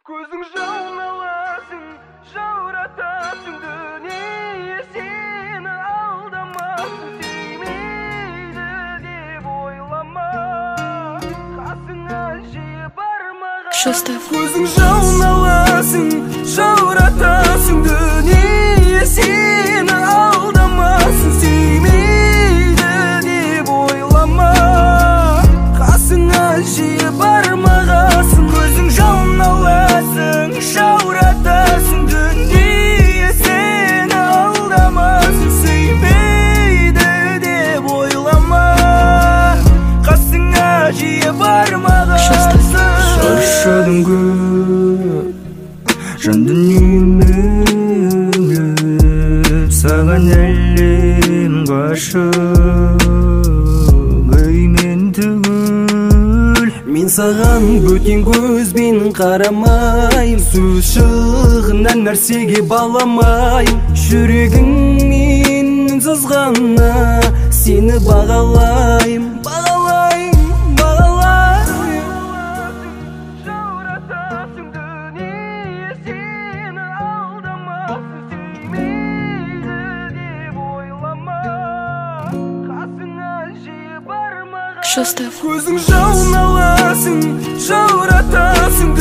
Көзің жауын аласың, жауратасың, дүние сені алдамасын, сүймейді деп ойлама, қасыңа жиі бармаған. Көзің жауын аласың, жауратасың, дүние сені алдамасын, сүймейді деп ойлама, қасыңа жиі бармағасын. Көзің жауын аласың, жауратасың, дүние сені алдамасын, сүймейді деп ойлама, қасыңа жиі бармағасын. Шаршадым көп, жан дүниеме үңіліп, саған әлем ғашық, мен түгіл. Мен саған бөтен көзбен қарамайым, сөз шығынан нәрсеге баламайым. Жүрегің мен сызғана сені бағалайым, бағалайым, бағалайым. Жауратасың, дүние сені алдамасын, сүймейді деп ойлама, қасыңа жиі бармағасын. Шостов. Көзің жауын аласың, жауратасың,